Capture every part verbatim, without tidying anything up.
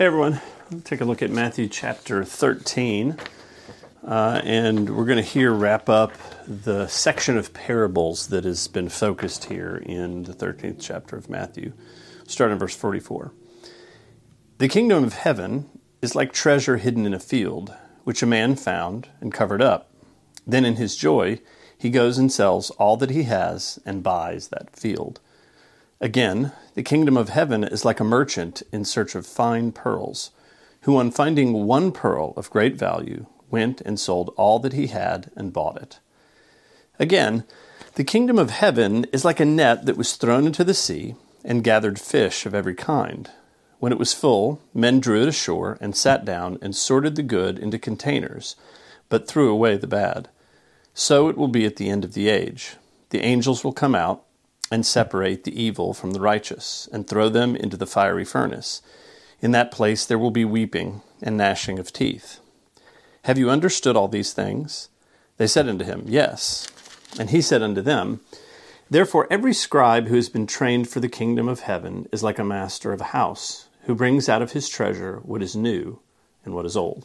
Hey everyone, let's take a look at Matthew chapter thirteen, uh, and we're going to here wrap up the section of parables that has been focused here in the thirteenth chapter of Matthew, starting in verse forty-four. The kingdom of heaven is like treasure hidden in a field, which a man found and covered up. Then in his joy, he goes and sells all that he has and buys that field. Again, the kingdom of heaven is like a merchant in search of fine pearls, who on finding one pearl of great value, went and sold all that he had and bought it. Again, the kingdom of heaven is like a net that was thrown into the sea and gathered fish of every kind. When it was full, men drew it ashore and sat down and sorted the good into containers, but threw away the bad. So it will be at the end of the age. The angels will come out and separate the evil from the righteous, and throw them into the fiery furnace. In that place there will be weeping and gnashing of teeth. Have you understood all these things? They said unto him, Yes. And he said unto them, Therefore every scribe who has been trained for the kingdom of heaven is like a master of a house, who brings out of his treasure what is new and what is old.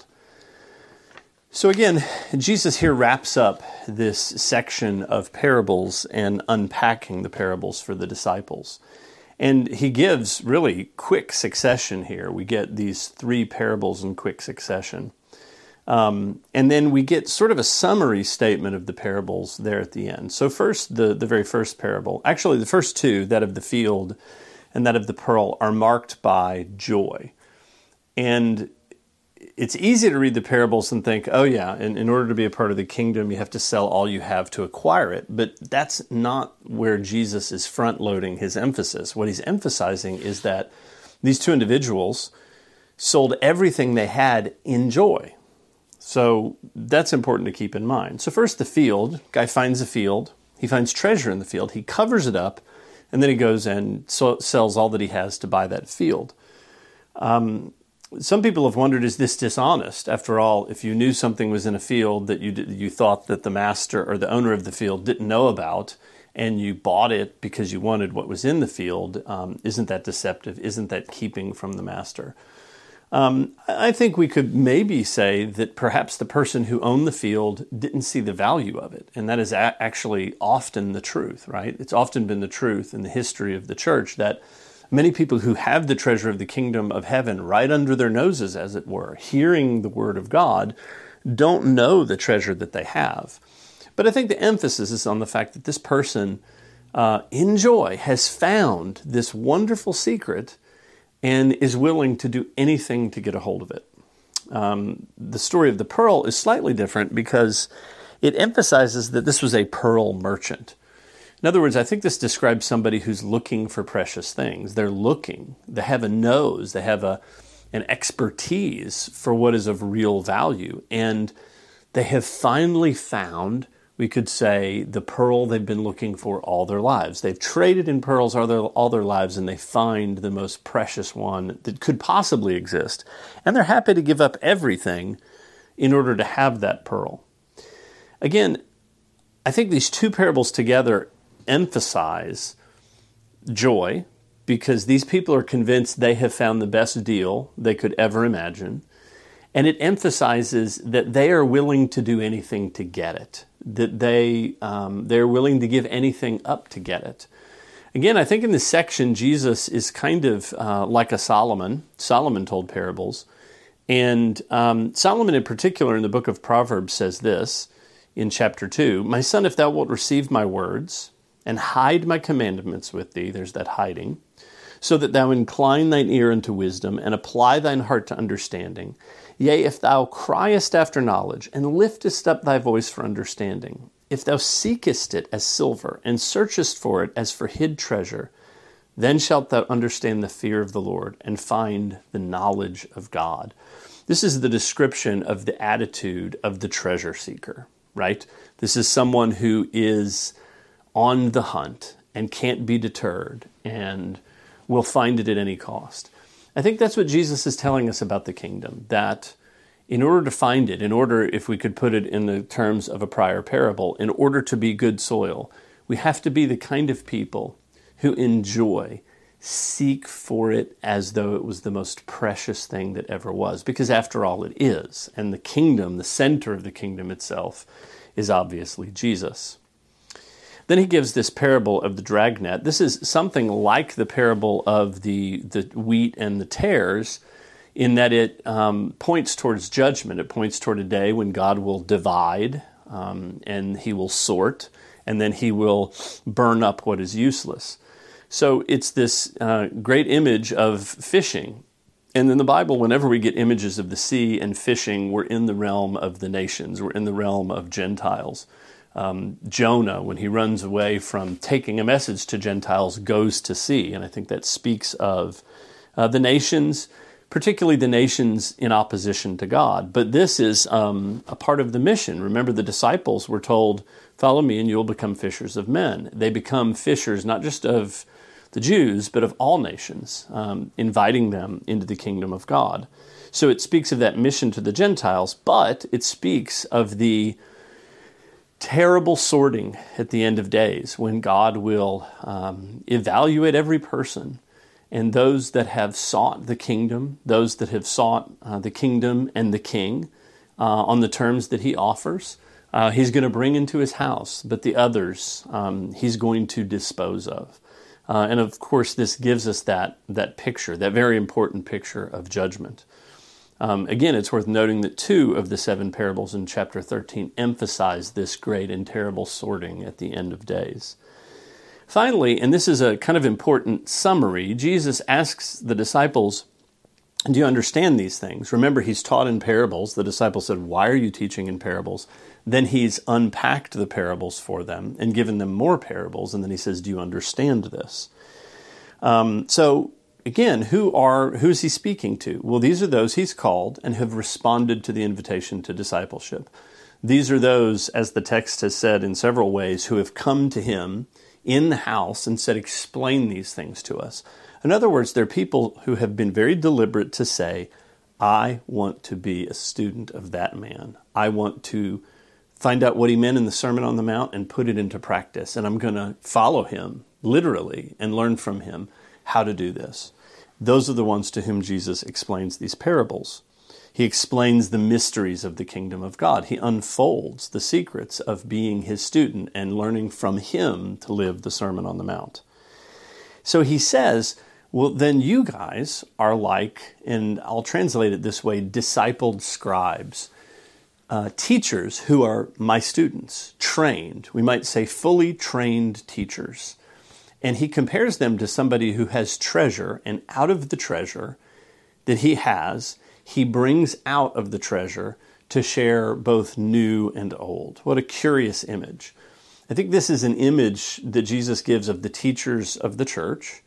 So again, Jesus here wraps up this section of parables and unpacking the parables for the disciples. And he gives really quick succession here. We get these three parables in quick succession. Um, and then we get sort of a summary statement of the parables there at the end. So first, the, the very first parable, actually the first two, that of the field and that of the pearl, are marked by joy. And it's easy to read the parables and think, oh yeah, in, in order to be a part of the kingdom, you have to sell all you have to acquire it. But that's not where Jesus is front-loading his emphasis. What he's emphasizing is that these two individuals sold everything they had in joy. So that's important to keep in mind. So first, the field. Guy finds a field. He finds treasure in the field. He covers it up, and then he goes and so, sells all that he has to buy that field. Um... Some people have wondered, is this dishonest? After all, if you knew something was in a field that you you thought that the master or the owner of the field didn't know about, and you bought it because you wanted what was in the field, um, isn't that deceptive? Isn't that keeping from the master? Um, I think we could maybe say that perhaps the person who owned the field didn't see the value of it, and that is a- actually often the truth, right? It's often been the truth in the history of the church that many people who have the treasure of the kingdom of heaven right under their noses, as it were, hearing the word of God, don't know the treasure that they have. But I think the emphasis is on the fact that this person, uh, in joy, has found this wonderful secret and is willing to do anything to get a hold of it. Um, the story of the pearl is slightly different because it emphasizes that this was a pearl merchant. In other words, I think this describes somebody who's looking for precious things. They're looking. They have a nose. They have a an expertise for what is of real value. And they have finally found, we could say, the pearl they've been looking for all their lives. They've traded in pearls all their, all their lives, and they find the most precious one that could possibly exist. And they're happy to give up everything in order to have that pearl. Again, I think these two parables together emphasize joy because these people are convinced they have found the best deal they could ever imagine. And it emphasizes that they are willing to do anything to get it, that they, um, they're willing to give anything up to get it. Again, I think in this section, Jesus is kind of uh, like a Solomon. Solomon told parables. And um, Solomon in particular in the book of Proverbs says this in chapter two, My son, if thou wilt receive my words, and hide my commandments with thee, there's that hiding, so that thou incline thine ear unto wisdom, and apply thine heart to understanding. Yea, if thou criest after knowledge, and liftest up thy voice for understanding, if thou seekest it as silver, and searchest for it as for hid treasure, then shalt thou understand the fear of the Lord, and find the knowledge of God. This is the description of the attitude of the treasure seeker, right? This is someone who is on the hunt and can't be deterred and will find it at any cost. I think that's what Jesus is telling us about the kingdom, that in order to find it, in order, if we could put it in the terms of a prior parable, in order to be good soil, we have to be the kind of people who enjoy seek for it as though it was the most precious thing that ever was, because after all, it is. And the kingdom, the center of the kingdom itself, is obviously Jesus. Then he gives this parable of the dragnet. This is something like the parable of the, the wheat and the tares, in that it um, points towards judgment. It points toward a day when God will divide, um, and he will sort, and then he will burn up what is useless. So it's this uh, great image of fishing. And in the Bible, whenever we get images of the sea and fishing, we're in the realm of the nations. We're in the realm of Gentiles. Um, Jonah, when he runs away from taking a message to Gentiles, goes to sea. And I think that speaks of uh, the nations, particularly the nations in opposition to God. But this is um, a part of the mission. Remember, the disciples were told, follow me and you'll become fishers of men. They become fishers not just of the Jews, but of all nations, um, inviting them into the kingdom of God. So it speaks of that mission to the Gentiles, but it speaks of the terrible sorting at the end of days when God will um, evaluate every person. And those that have sought the kingdom, those that have sought uh, the kingdom and the king uh, on the terms that he offers, uh, he's going to bring into his house. But the others, um, he's going to dispose of. Uh, and of course, this gives us that, that picture, that very important picture of judgment. Um, again, it's worth noting that two of the seven parables in chapter thirteen emphasize this great and terrible sorting at the end of days. Finally, and this is a kind of important summary, Jesus asks the disciples, do you understand these things? Remember, he's taught in parables. The disciples said, why are you teaching in parables? Then he's unpacked the parables for them and given them more parables. And then he says, do you understand this? Um, so again, who are who's he speaking to? Well, these are those he's called and have responded to the invitation to discipleship. These are those, as the text has said in several ways, who have come to him in the house and said, explain these things to us. In other words, they're people who have been very deliberate to say, I want to be a student of that man. I want to find out what he meant in the Sermon on the Mount and put it into practice. And I'm going to follow him, literally, and learn from him how to do this. Those are the ones to whom Jesus explains these parables. He explains the mysteries of the kingdom of God. He unfolds the secrets of being his student and learning from him to live the Sermon on the Mount. So he says, well, then you guys are like, and I'll translate it this way, discipled scribes, uh, teachers who are my students, trained, we might say fully trained teachers. And he compares them to somebody who has treasure, and out of the treasure that he has, he brings out of the treasure to share both new and old. What a curious image. I think this is an image that Jesus gives of the teachers of the church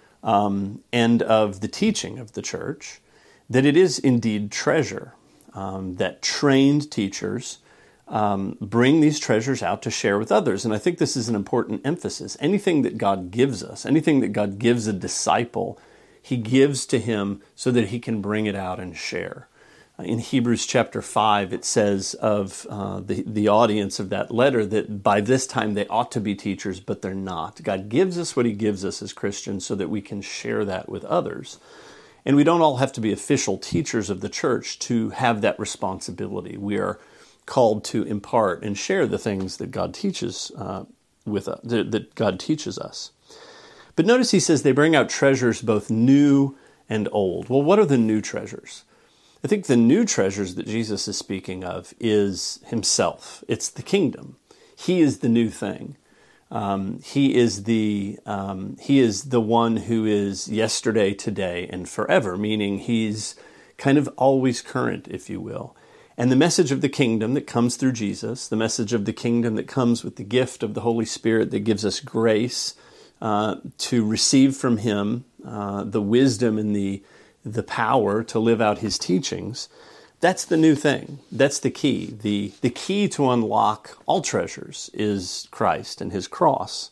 um, and of the teaching of the church, that it is indeed treasure, um, that trained teachers um, bring these treasures out to share with others. And I think this is an important emphasis. Anything that God gives us, anything that God gives a disciple, he gives to him so that he can bring it out and share. In Hebrews chapter five, it says of uh, the, the audience of that letter that by this time they ought to be teachers, but they're not. God gives us what he gives us as Christians so that we can share that with others. And we don't all have to be official teachers of the church to have that responsibility. We are called to impart and share the things that God teaches uh, with us, that God teaches us. But notice he says they bring out treasures both new and old. Well, what are the new treasures? I think the new treasures that Jesus is speaking of is himself. It's the kingdom. He is the new thing. Um, he is the um, he is the one who is yesterday, today, and forever, meaning he's kind of always current, if you will. And the message of the kingdom that comes through Jesus, the message of the kingdom that comes with the gift of the Holy Spirit that gives us grace uh, to receive from him uh, the wisdom and the the power to live out his teachings, that's the new thing. That's the key. The, the key to unlock all treasures is Christ and his cross.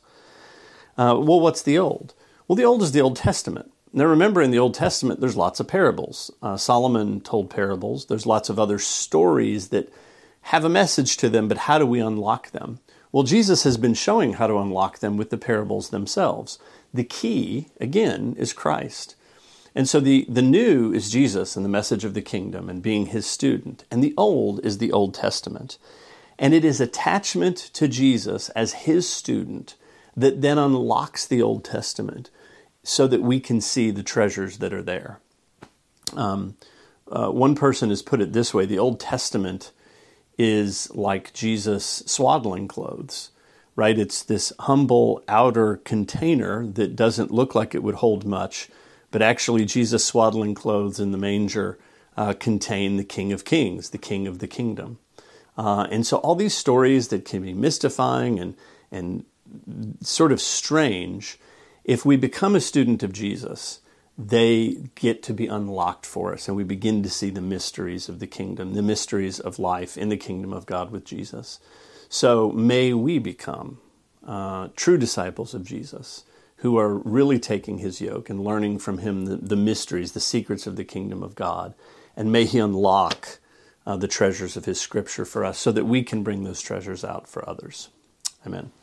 Uh, well, what's the old? Well, the old is the Old Testament. Now remember, in the Old Testament, there's lots of parables. Uh, Solomon told parables. There's lots of other stories that have a message to them, but how do we unlock them? Well, Jesus has been showing how to unlock them with the parables themselves. the key, again, is Christ. And so the, the new is Jesus and the message of the kingdom and being his student. And the old is the Old Testament. And it is attachment to Jesus as his student that then unlocks the Old Testament so that we can see the treasures that are there. Um, uh, one person has put it this way: the Old Testament is like Jesus' swaddling clothes, right? It's this humble outer container that doesn't look like it would hold much, but actually Jesus' swaddling clothes in the manger uh, contain the King of Kings, the King of the kingdom. Uh, and so all these stories that can be mystifying and, and sort of strange, if we become a student of Jesus, they get to be unlocked for us, and we begin to see the mysteries of the kingdom, the mysteries of life in the kingdom of God with Jesus. So may we become uh, true disciples of Jesus, who are really taking his yoke and learning from him the, the mysteries, the secrets of the kingdom of God. And may he unlock uh, the treasures of his scripture for us so that we can bring those treasures out for others. Amen.